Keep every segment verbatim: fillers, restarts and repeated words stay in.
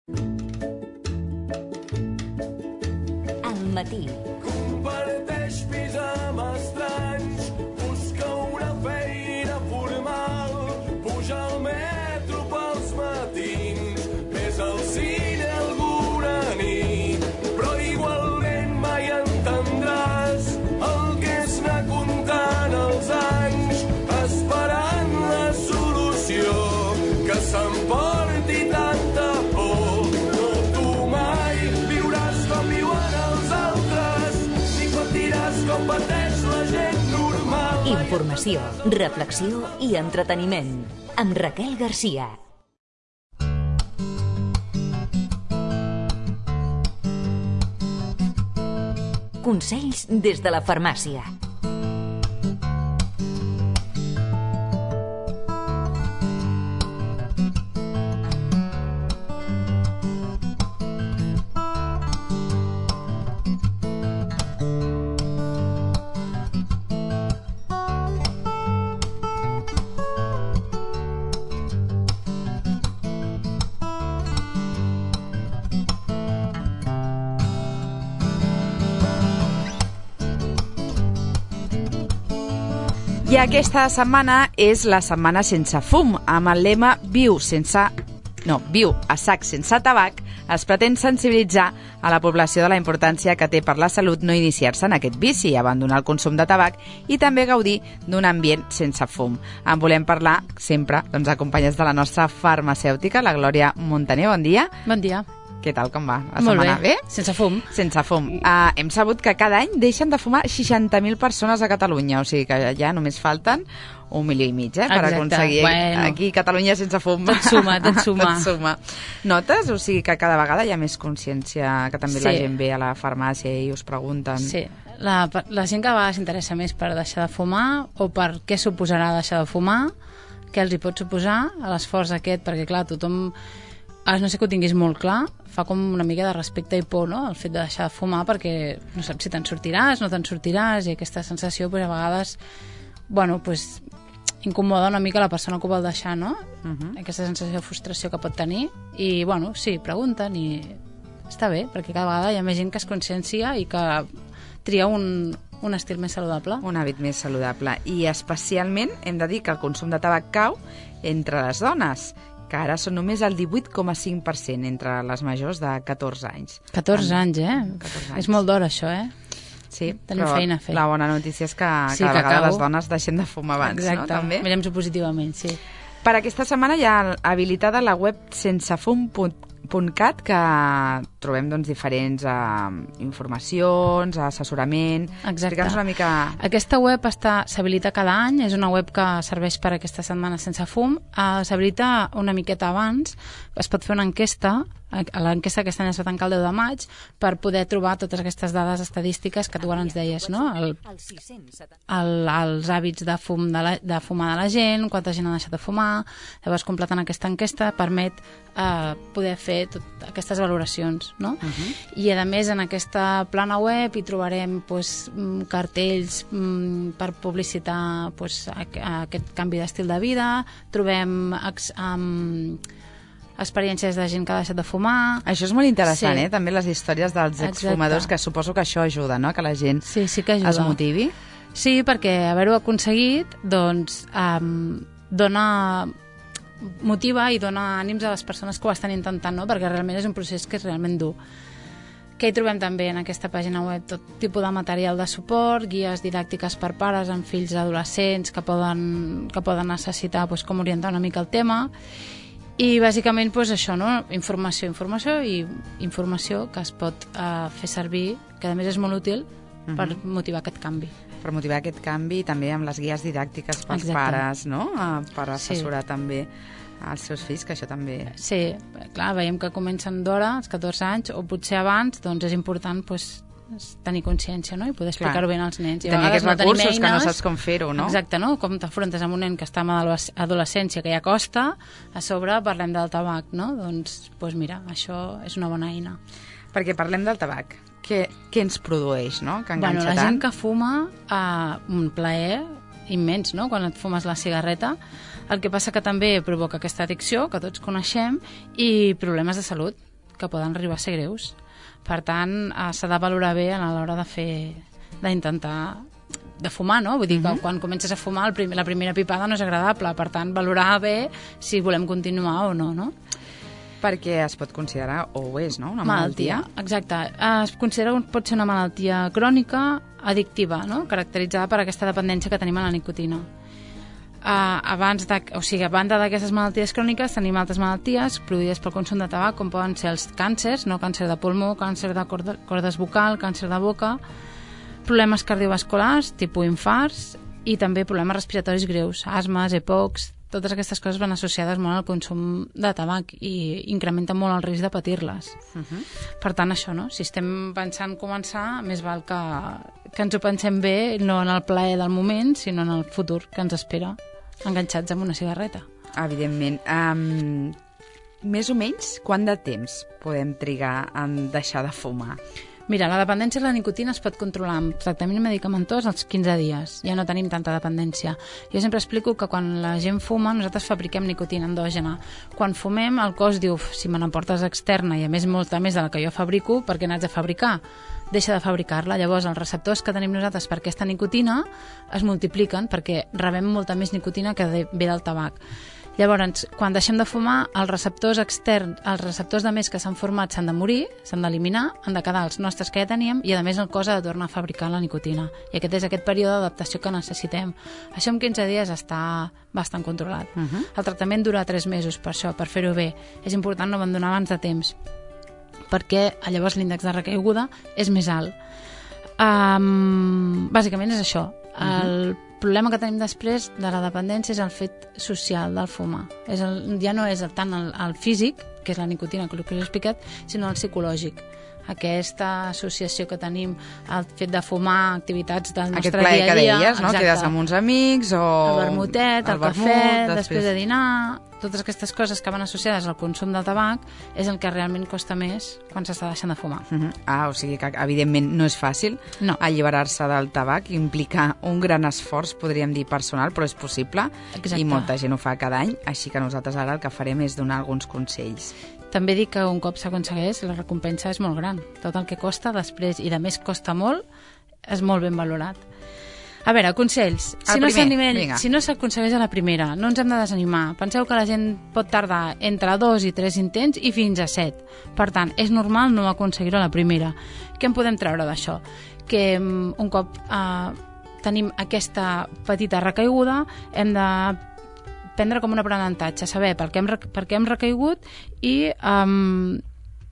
Al matí. Comparteix pis amb estranys, busca una feina formal, puja al metro pels matins, ves al cine alguna nit, però igualment mai entendràs el que és anar comptant els anys, esperant la solució que s'emporti tanta por. No, tu mai viuràs com viuen els altres, ni patiràs com pateix la gent normal. Informació, reflexió i entreteniment. Amb Raquel Garcia. Consells des de la farmàcia. I aquesta setmana és la setmana sense fum, amb el lema Viu sense... No, viu a sac sense tabac. Es pretén sensibilitzar a la població de la importància que té per la salut no iniciar-se en aquest vici, abandonar el consum de tabac i també gaudir d'un ambient sense fum. En volem parlar sempre, doncs, acompanyats de la nostra farmacèutica, la Glòria Montaner. Bon dia. Bon dia. Què tal, com va? La Molt setmana bé. bé? Sense fum. Sense fum. Uh, hem sabut que cada any deixen de fumar seixanta mil persones a Catalunya, o sigui que ja només falten un milió i mig, eh, per Exacte. aconseguir Bueno. aquí Catalunya sense fum. Tot suma, tot suma. tot suma. Notes? O sigui que cada vegada hi ha més consciència, que també Sí. la gent ve a la farmàcia i us pregunten. Sí. La, la gent que a vegades s'interessa més per deixar de fumar o per què suposarà deixar de fumar, què els hi pot suposar a l'esforç aquest, perquè clar, tothom, a no sé que ho tinguis molt clar, fa com una mica de respecte i por, no?, el fet de deixar de fumar, perquè no saps si te'n sortiràs, no te'n sortiràs, i aquesta sensació, pues, a vegades, bueno, pues, incomoda una mica la persona que ho vol deixar, no? Uh-huh. Aquesta sensació de frustració que pot tenir, i, bueno, sí, pregunten, i està bé, perquè cada vegada hi ha més gent que es consciencia i que tria un, un estil més saludable. Un hàbit més saludable. I especialment hem de dir que el consum de tabac cau entre les dones, que ara són només el divuit coma cinc per cent entre les majors de catorze anys. catorze anys, eh? catorze anys. És molt d'hora, això, eh? Sí, Tenim però feina a fer. la bona notícia és que Sí, cada que vegada acabo. les dones deixen de fumar abans, Exacte. no? També. Mirem-s'ho positivament, sí. Per aquesta setmana hi ha habilitada la web sensefum punt cat, que trobem doncs, diferents uh, informacions, assessorament. Exacte. Explica'ns una mica... Aquesta web està s'habilita cada any, és una web que serveix per aquesta setmana sense fum. Uh, s'habilita una miqueta abans, es pot fer una enquesta, l'enquesta aquest any es va tancar el deu de maig, per poder trobar totes aquestes dades estadístiques que tu ara ens deies, no? El, el, els hàbits de, fum de, la, de fumar de la gent, quanta gent ha deixat de fumar. Llavors, completant aquesta enquesta permet eh, poder fer tot aquestes valoracions, no? Uh-huh. I a més en aquesta plana web hi trobarem pues, cartells mm, per publicitar pues, aquest canvi d'estil de vida, trobem ex, um, experiències de gent que ha deixat de fumar. Això és molt interessant, Sí. eh? També les històries dels exfumadors, que suposo que això ajuda, no? Que la gent Sí, sí que ajuda. es motivi. Sí, perquè haver-ho aconseguit doncs, um, dona motiva i dona ànims a les persones que ho estan intentant, no? Perquè realment és un procés que és realment dur. Que hi trobem també en aquesta pàgina web tot tipus de material de suport, guies didàctiques per pares amb fills adolescents que poden, que poden necessitar pues, com orientar una mica el tema. I bàsicament pues, això, no? Informació, informació i informació que es pot uh, fer servir, que a més és molt útil uh-huh. per motivar aquest canvi. Per motivar aquest canvi, també amb les guies didàctiques pels Exacte. pares, no? Uh, per assessorar Sí. també als seus fills, que això també... Sí, clar, veiem que comencen d'hora, als catorze anys, o potser abans, doncs és important pues, tenir consciència, no? I poder explicar-ho bé als nens. I a tenir vegades aquests no tenim recursos eines, que no saps com fer-ho, no? Exacte, no? Com t'afrontes amb un nen que està en adolescència, que ja costa, a sobre parlem del tabac, no? Doncs, doncs mira, això és una bona eina. Perquè parlem del tabac. Què, què ens produeix, no? Que enganxa Bueno, la tant. gent que fuma, eh, un plaer immens, no?, quan et fumes la cigarreta. El que passa que també provoca aquesta addicció, que tots coneixem, i problemes de salut, que poden arribar a ser greus. Per tant, eh, s'ha de valorar bé a l'hora de fer, d'intentar de fumar, no? Vull dir que uh-huh. quan comences a fumar el prim, la primera pipada no és agradable, per tant, valorar bé si volem continuar o no, no? Perquè es pot considerar, o ho és, no? Una malaltia. malaltia. Exacte. Es considera que pot ser una malaltia crònica addictiva, no? Caracteritzada per aquesta dependència que tenim a la nicotina. Uh, abans de, o sigui, a banda d'aquestes malalties cròniques tenim altres malalties produïdes pel consum de tabac, com poden ser els càncers, no? Càncer de pulmó, càncer de corda, cordes vocal, càncer de boca, problemes cardiovasculars, tipus infarts, i també problemes respiratoris greus, asmes, E P O Cs. Totes aquestes coses van associades molt al consum de tabac i incrementen molt el risc de patir-les. Uh-huh. Per tant, això, no? Si estem pensant començar, més val que, que ens ho pensem bé, no en el plaer del moment, sinó en el futur que ens espera, enganxats amb una cigarreta. Evidentment. Um, més o menys, quant de temps podem trigar en deixar de fumar? Mira, la dependència de la nicotina es pot controlar amb tractament medicamentós als quinze dies. Ja no tenim tanta dependència. Jo sempre explico que quan la gent fuma, nosaltres fabriquem nicotina endògena. Quan fumem, el cos diu, si me n'emportes externa i a més molta més de la que jo fabrico, per què n'haig de fabricar? Deixa de fabricar-la. Llavors, els receptors que tenim nosaltres per aquesta nicotina es multipliquen perquè rebem molta més nicotina que ve del tabac. Llavors, quan deixem de fumar, els receptors externs, els receptors de més que s'han format s'han de morir, s'han d'eliminar, han de quedar els nostres que ja teníem i, a més, el cos ha de tornar a fabricar la nicotina. I aquest és aquest període d'adaptació que necessitem. Això en quinze dies està bastant controlat. Uh-huh. El tractament dura tres mesos, per això, per fer-ho bé. És important no abandonar abans de temps, perquè llavors l'índex de recaiguda és més alt. Um, bàsicament és això. El uh-huh. problema que tenim després de la dependència és el fet social del fumar. És el, ja no és tant el, el físic, que és la nicotina, que us he explicat, sinó el psicològic. Aquesta associació que tenim, el fet de fumar, activitats del nostre dia a dia. Aquest plaer que deies, no? Quedes amb uns amics o... El vermutet, el, el vermut, cafè, després... després de dinar... Totes aquestes coses que van associades al consum de tabac és el que realment costa més quan s'està deixant de fumar. Uh-huh. Ah, o sigui que evidentment no és fàcil no. alliberar-se del tabac, implica un gran esforç, podríem dir personal, però és possible. Exacte. I molta gent ho fa cada any, així que nosaltres ara el que farem és donar alguns consells. També dic que un cop s'aconsegueix, la recompensa és molt gran. Tot el que costa després, i de més costa molt, és molt ben valorat. A veure, consells. Si no, nivell, si no s'aconsegueix a la primera, no ens hem de desanimar. Penseu que la gent pot tardar entre dos i tres intents i fins a set. Per tant, és normal no aconseguir-ho a la primera. Què en podem treure d'això? Que un cop eh, tenim aquesta petita recaiguda, hem de prendre com un aprenentatge, saber per què hem, per què hem recaigut i... Eh,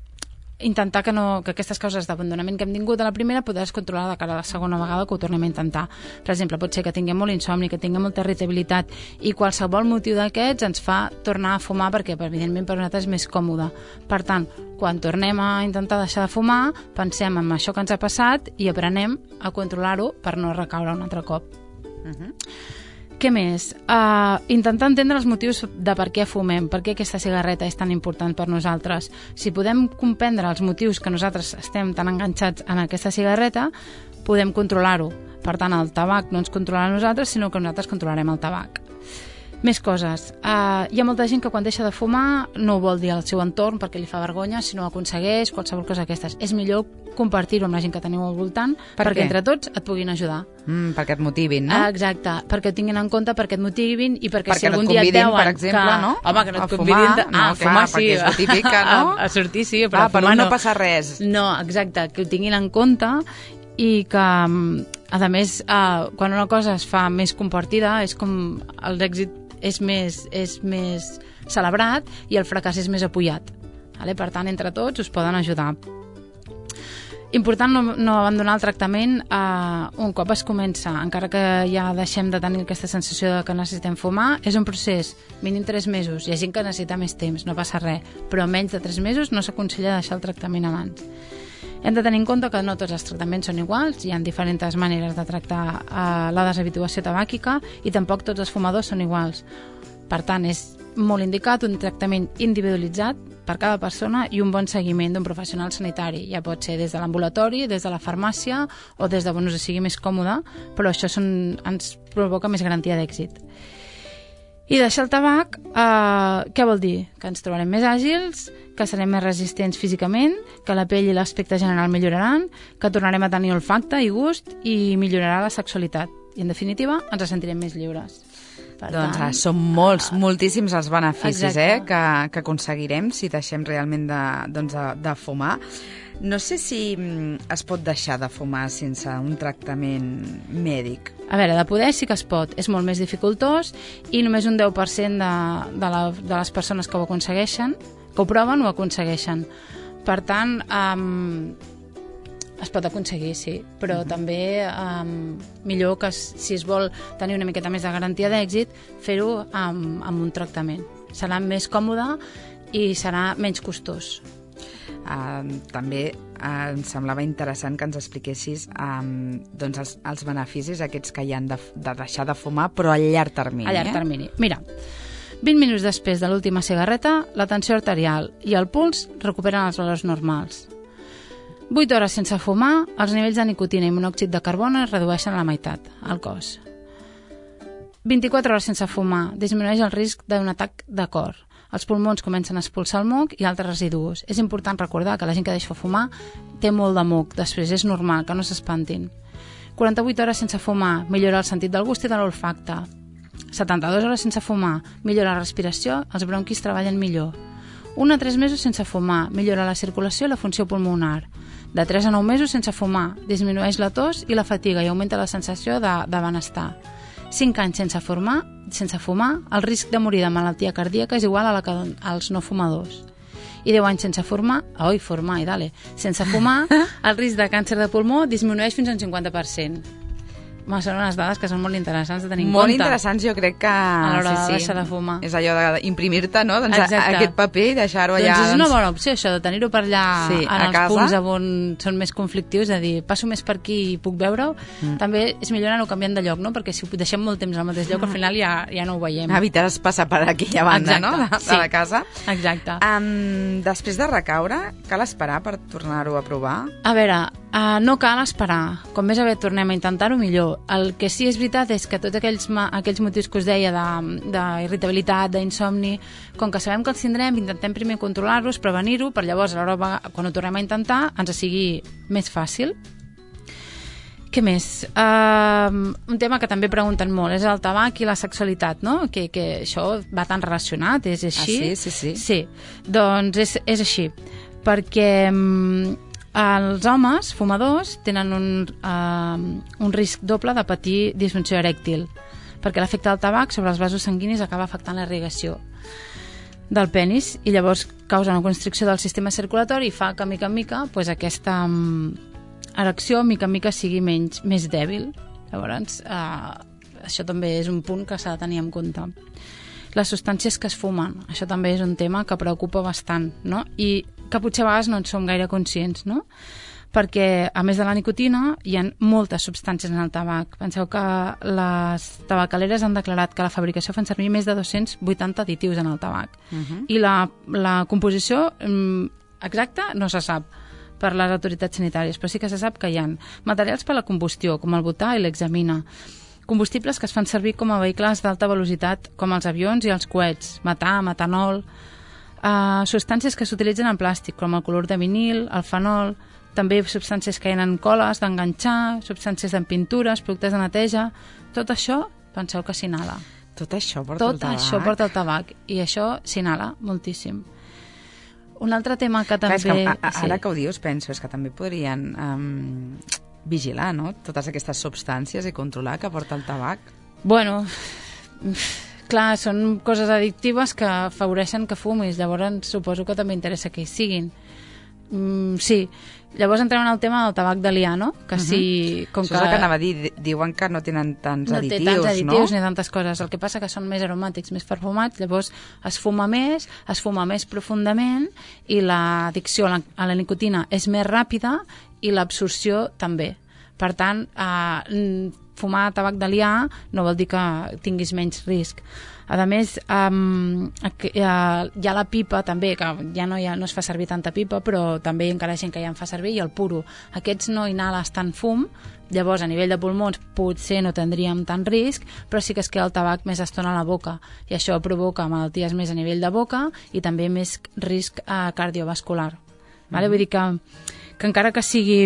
intentar que, no, que aquestes causes d'abandonament que hem tingut a la primera poder controlar de cara a la segona vegada que ho tornem a intentar. Per exemple, pot ser que tinguem molt insomni, que tinguem molta irritabilitat i qualsevol motiu d'aquests ens fa tornar a fumar perquè, evidentment, per nosaltres és més còmode. Per tant, quan tornem a intentar deixar de fumar, pensem en això que ens ha passat i aprenem a controlar-ho per no recaure un altre cop. Uh-huh. Què més? Uh, intentar entendre els motius de per què fumem, per què aquesta cigarreta és tan important per nosaltres. Si podem comprendre els motius que nosaltres estem tan enganxats en aquesta cigarreta, podem controlar-ho. Per tant, el tabac no ens controla a nosaltres, sinó que nosaltres controlarem el tabac. Més coses. Uh, hi ha molta gent que quan deixa de fumar no ho vol dir al seu entorn perquè li fa vergonya, si no ho aconsegueix, qualsevol cosa d'aquestes. És millor compartir-ho amb la gent que teniu al voltant per perquè què? Entre tots et puguin ajudar. Mm, perquè et motivin, no? Uh, exacte, perquè et tinguin en compte, perquè et motivin i perquè, perquè si algun no dia et deuen... per exemple, que... no? Home, que no et a convidin... fumar, de... no, ah, clar, fumar sí. Perquè és el típic que, no? A, a sortir sí, però ah, a fumar però no. no passa res. No, exacte, que ho tinguin en compte i que, a més, uh, quan una cosa es fa més compartida, és com l'èxit és més, és més celebrat i el fracàs és més apoyat. Vale? Per tant, entre tots us poden ajudar. Important no, no abandonar el tractament eh, un cop es comença, encara que ja deixem de tenir aquesta sensació de que necessitem fumar. És un procés, mínim tres mesos. Hi ha gent que necessita més temps, no passa res, però menys de tres mesos no s'aconsella deixar el tractament abans. Hem de tenir en compte que no tots els tractaments són iguals, hi ha diferents maneres de tractar eh, la deshabituació tabàquica i tampoc tots els fumadors són iguals. Per tant, és molt indicat un tractament individualitzat per cada persona i un bon seguiment d'un professional sanitari. Ja pot ser des de l'ambulatori, des de la farmàcia o des de on us sigui més còmode, però això són, ens provoca més garantia d'èxit. I deixar el tabac, eh, què vol dir? Que ens trobarem més àgils, que serem més resistents físicament, que la pell i l'aspecte general milloraran, que tornarem a tenir olfacte i gust i millorarà la sexualitat. I, en definitiva, ens sentirem més lliures. Per doncs tant, són molts, uh, moltíssims els beneficis eh, que, que aconseguirem si deixem realment de, doncs de, de fumar. No sé si es pot deixar de fumar sense un tractament mèdic. A veure, de poder sí que es pot. És molt més dificultós i només un deu per cent de, de, la, de les persones que ho aconsegueixen, que ho proven, ho aconsegueixen. Per tant, um, es pot aconseguir, sí, però uh-huh. també um, millor que si es vol tenir una miqueta més de garantia d'èxit, fer-ho amb, amb un tractament. Serà més còmode i serà menys costós. Uh, també uh, em semblava interessant que ens expliquessis um, doncs els, els beneficis aquests que hi han de, de deixar de fumar, però a llarg termini. A llarg eh? termini. Mira, vint minuts després de l'última cigarreta, la tensió arterial i el puls recuperen els valors normals. vuit hores sense fumar, els nivells de nicotina i monòxid de carboni es redueixen a la meitat al cos. vint-i-quatre hores sense fumar disminueix el risc d'un atac de cor. Els pulmons comencen a expulsar el moc i altres residus. És important recordar que la gent que deixa fumar té molt de moc, després és normal, que no s'espantin. quaranta-vuit hores sense fumar millora el sentit del gust i de l'olfacte. setanta-dues hores sense fumar millora la respiració, els bronquis treballen millor. un a tres mesos sense fumar millora la circulació i la funció pulmonar. De tres a nou mesos sense fumar disminueix la tos i la fatiga i augmenta la sensació de, de benestar. cinc anys sense fumar, sense fumar, el risc de morir de malaltia cardíaca és igual a la que als no fumadors. I deu anys sense fumar, oi, fumar, i dale, sense fumar, el risc de càncer de pulmó disminueix fins a un cinquanta per cent. Ma, són unes dades que són molt interessants de tenir en molt compte. Molt interessants, jo crec que... A l'hora sí, sí. de deixar de fumar. És allò d'imprimir-te, no? Doncs a, aquest paper i deixar-ho allà. Doncs és una bona opció, això, de tenir-ho per allà sí, en els casa. Punts on són més conflictius, de dir, passo més per aquí i puc veure-ho. Mm. També és millor anar-ho canviant de lloc, no? Perquè si ho deixem molt temps al mateix lloc, al final ja, ja no ho veiem. Evitaràs passar per aquella banda, exacte, no? De, sí. de la casa. Exacte. Um, després de recaure, cal esperar per tornar-ho a provar? A veure, uh, no cal esperar. Com més aviat tornem a intentar-ho, millor. El que sí és veritat és que tots aquells, aquells motius que us deia d'irritabilitat, d'insomni, com que sabem que els tindrem, intentem primer controlar-los, prevenir-ho, per llavors a l'hora quan ho tornem a intentar ens sigui més fàcil. Què més? Uh, un tema que també pregunten molt és el tabac i la sexualitat, no? Que, que això va tan relacionat, és així? Ah, sí, sí, sí. Sí, doncs és, és així, perquè... Um, els homes fumadors tenen un, uh, un risc doble de patir disfunció erèctil, perquè l'efecte del tabac sobre els vasos sanguinis acaba afectant la irrigació del penis i llavors causa una constricció del sistema circulatori i fa que, mica en mica, pues, aquesta um, erecció, mica en mica, sigui menys, més dèbil. Llavors, uh, això també és un punt que s'ha de tenir en compte. Les substàncies que es fumen, això també és un tema que preocupa bastant, no? I que potser a vegades no en som gaire conscients, no? Perquè, a més de la nicotina, hi ha moltes substàncies en el tabac. Penseu que les tabacaleres han declarat que a la fabricació fan servir més de dos-cents vuitanta additius en el tabac. Uh-huh. I la, la composició exacta no se sap per les autoritats sanitàries, però sí que se sap que hi ha materials per a la combustió, com el butà i l'hexamina, combustibles que es fan servir com a vehicles d'alta velocitat, com els avions i els coets, metà, metanol, uh, substàncies que s'utilitzen en plàstic, com el clorur de vinil, el fenol, també substàncies que hi ha en coles d'enganxar, substàncies en pintures, productes de neteja, tot això, penseu que s'inhala. Tot això porta tot el tabac? Tot això porta el tabac, i això s'inhala moltíssim. Un altre tema que també... Clar, és que, a, a, ara sí. que ho dius, penso, és que també podrien... Um... vigilar, no? Totes aquestes substàncies i controlar que porta el tabac. Bueno, clar, són coses addictives que afavoreixen que fumis, llavors suposo que també interessa que hi siguin. Mm, sí, llavors entrem en el tema del tabac de liar, no? Que uh-huh. si, com Això que... és el que anava a dir, diuen que no tenen tants no additius, no? té tants additius no? ni tantes coses, el que passa que són més aromàtics, més perfumats, llavors es fuma més, es fuma més profundament i l'addicció a la, a la nicotina és més ràpida i l'absorció també. Per tant, eh, fumar tabac de liar no vol dir que tinguis menys risc. A més, um, hi ha la pipa també, que ja no, hi ha, no es fa servir tanta pipa, però també encara hi ha gent que ja en fa servir, i el puro. Aquests no inhales tant fum, llavors a nivell de pulmons potser no tindríem tant risc, però sí que es queda el tabac més estona a la boca, i això provoca malalties més a nivell de boca i també més risc eh, cardiovascular. Vale? Mm-hmm. Vull dir que, que encara que sigui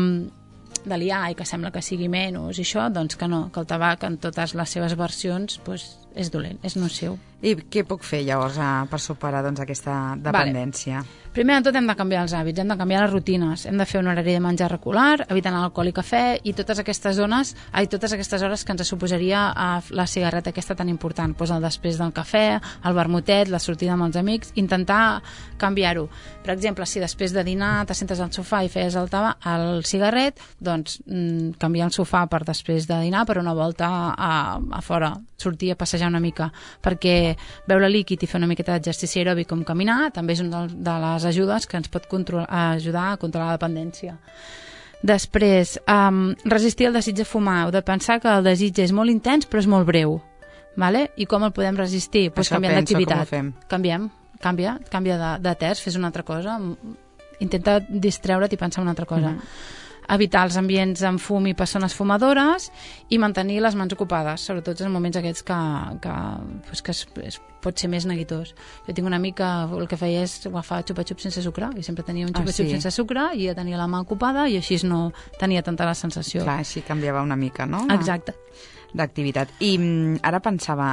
de liar i que sembla que sigui menys i això, doncs que no, que el tabac en totes les seves versions doncs, és dolent, és nociu. I què puc fer llavors a, per superar doncs, aquesta dependència? Vale. Primer de tot hem de canviar els hàbits, hem de canviar les rutines, hem de fer un horari de menjar regular, evitant l'alcohol i cafè i totes aquestes zones, ai, totes aquestes hores que ens suposaria a la cigarreta aquesta tan important, doncs el després del cafè, el vermutet, la sortida amb els amics, intentar canviar-ho. Per exemple, si després de dinar t'assentes al sofà i feies el, taba, el cigarret, doncs mm, canviar el sofà per després de dinar per una volta a, a fora, sortir a passejar una mica, perquè beure líquid i fer una miqueta d'exercici aeròbic com caminar també és una de les ajudes que ens pot ajudar a controlar la dependència. Després, um, resistir el desig de fumar. Heu de pensar que el desig és molt intens però és molt breu. Vale? I com el podem resistir? Pues canviant d'activitat. Canviem, canvia, canvia de, de terç, fes una altra cosa, intenta distreure't i pensar en una altra cosa. Mm-hmm. Evitar els ambients amb fum i persones fumadores i mantenir les mans ocupades, sobretot en moments aquests que, que, pues que es, es pot ser més neguitós. Jo tinc un amic que el que feia és agafar xupa-xup sense sucre, i sempre tenia un xupa-xup ah, sí? sense sucre i ja tenia la mà ocupada i així no tenia tanta la sensació. Clar, així canviava una mica, no? Exacte. D'activitat. I ara pensava,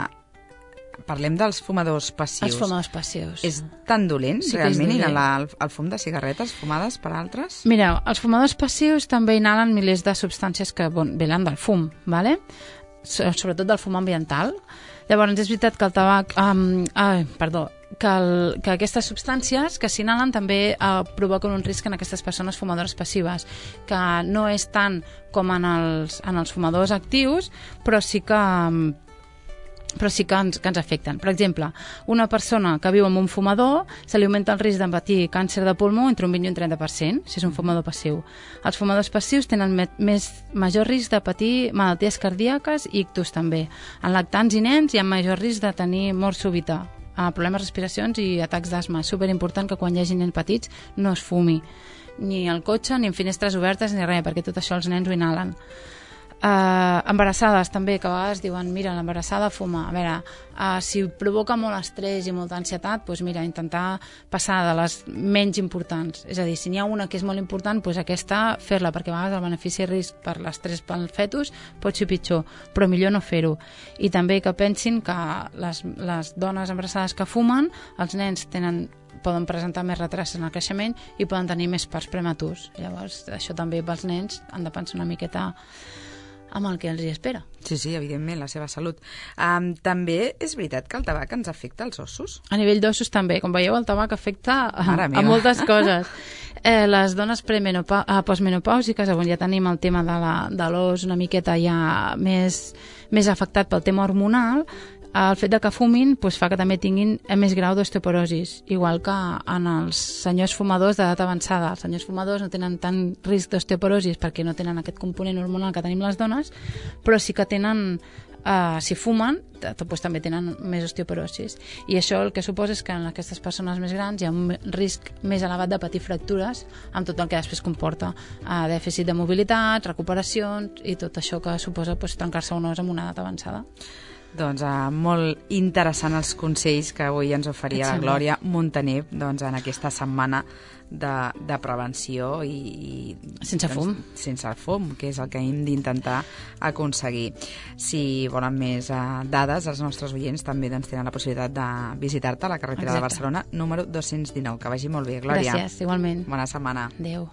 parlem dels fumadors passius. Els fumadors passius. És tan dolent, sí realment, inhalar el, el fum de cigarretes fumades per altres? Mireu, els fumadors passius també inhalen milers de substàncies que bon, venen del fum, ¿vale? Sobretot del fum ambiental. Llavors, és veritat que el tabac... Um, ai, perdó, que, el, que aquestes substàncies que s'inhalen també uh, provoquen un risc en aquestes persones fumadores passives, que no és tant com en els, en els fumadors actius, però sí que... Um, però sí que ens, que ens afecten. Per exemple, una persona que viu amb un fumador se li augmenta el risc de patir càncer de pulmó entre un vint i un trenta per cent, si és un fumador passiu. Els fumadors passius tenen més, major risc de patir malalties cardíaques i ictus també. En lactants i nens hi ha major risc de tenir mort súbita, problemes de respiracions i atacs d'asma. És superimportant que quan hi hagi nens petits no es fumi, ni al cotxe, ni en finestres obertes, ni res, perquè tot això els nens ho inhalen. Uh, embarassades també, que a vegades diuen mira, l'embarassada fuma, a veure uh, si provoca molt estrès i molta ansietat, doncs mira, intentar passar de les menys importants, és a dir, si n'hi ha una que és molt important, doncs aquesta fer-la, perquè a vegades el benefici i risc per l'estrès pel fetus pot ser pitjor, però millor no fer-ho. I també que pensin que les, les dones embarassades que fumen, els nens tenen poden presentar més retards en el creixement i poden tenir més parts prematurs. Llavors, això també pels nens han de pensar una miqueta amb el que els hi espera. Sí, sí, evidentment, la seva salut. Um, també és veritat que el tabac ens afecta als ossos? A nivell d'ossos també. Com veieu, el tabac afecta a, a moltes coses. Eh, les dones postmenopàusiques, on ja tenim el tema de la, de l'os una miqueta ja més, més afectat pel tema hormonal, el fet de que fumin doncs, fa que també tinguin més grau d'osteoporosis, igual que en els senyors fumadors d'edat avançada. Els senyors fumadors no tenen tant risc d'osteoporosis perquè no tenen aquest component hormonal que tenim les dones, però sí que tenen, eh, si fumen, doncs, també tenen més osteoporosis. I això el que suposa és que en aquestes persones més grans hi ha un risc més elevat de patir fractures amb tot el que després comporta eh, dèficit de mobilitat, recuperacions i tot això que suposa doncs, trencar-se un os en una edat avançada. Doncs uh, molt interessant els consells que avui ens oferia la Glòria Montaner doncs, en aquesta setmana de, de prevenció i, i sense doncs, fum. Sense el fum, que és el que hem d'intentar aconseguir. Si volen més uh, dades, els nostres oients també doncs, tenen la possibilitat de visitar-te a la carretera Exacte. de Barcelona, número dos-cents dinou. Que vagi molt bé, Glòria. Gràcies, igualment. Bona setmana. Adéu.